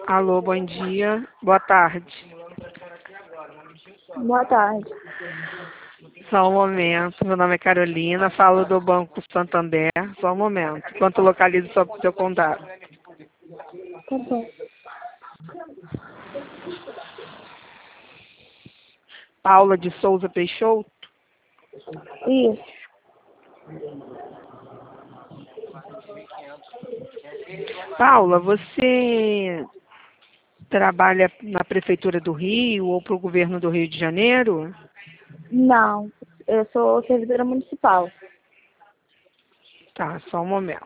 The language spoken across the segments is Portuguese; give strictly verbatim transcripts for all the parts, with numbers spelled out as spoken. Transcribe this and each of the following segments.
Alô, bom dia. Boa tarde. Boa tarde. Só um momento. Meu nome é Carolina, falo do Banco Santander. Só um momento. Enquanto eu localizo o seu contato. Tá bom. Paula de Souza Peixoto. Isso. Paula, você trabalha na Prefeitura do Rio ou para o Governo do Rio de Janeiro? Não, eu sou servidora municipal. Tá, só um momento.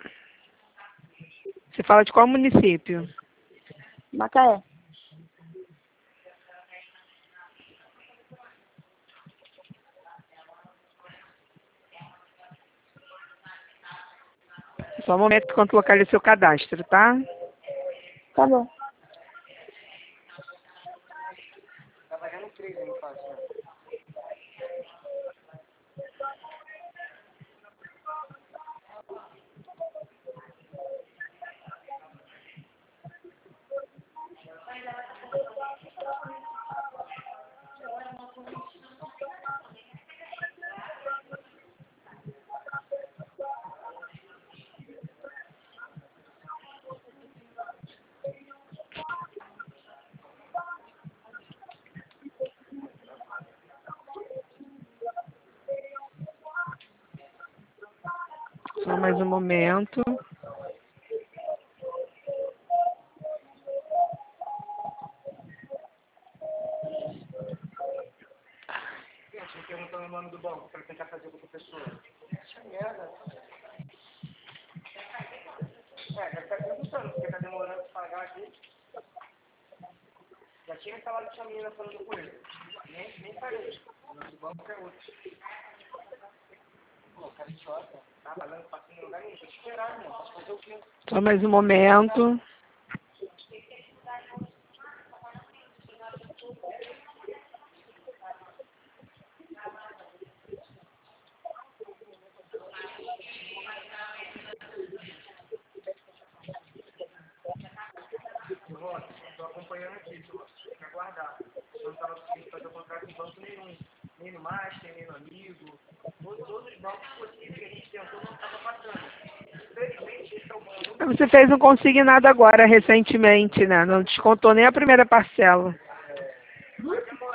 Você fala de qual município? Macaé. Só um momento enquanto localizo seu cadastro, tá? Tá bom. Só mais um momento. Gente, perguntando o nome do banco para tentar fazer com a pessoa. Puxa merda. É, deve estar perguntando, porque está demorando para pagar aqui. Já tinha falado que a menina falando com ele. Nem, nem parei. O nome do banco é outro. Pô, cara idiota. Tá falando passando no lugar nenhum. Deixa eu te esperar, irmão. Posso fazer o quê? Só mais um momento. Estou acompanhando aqui, Silvio. Tem que aguardar. Eu não estava conseguindo fazer o contrato em banco nenhum. Nem no Master, nem no Amigo. Todos, todos os bancos possíveis que a gente tentou não estava passando. Infelizmente, esse é o banco. Você fez um consignado agora, recentemente, né? Não descontou nem a primeira parcela.